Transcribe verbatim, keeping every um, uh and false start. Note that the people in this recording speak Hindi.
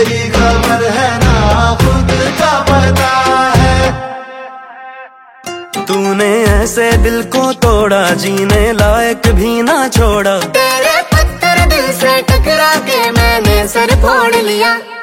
तेरी खबर है ना खुद का पता है। तूने ऐसे दिल को तोड़ा, जीने लायक भी ना छोड़ा। तेरे पत्थर दिल से टकरा के मैंने सर फोड़ लिया।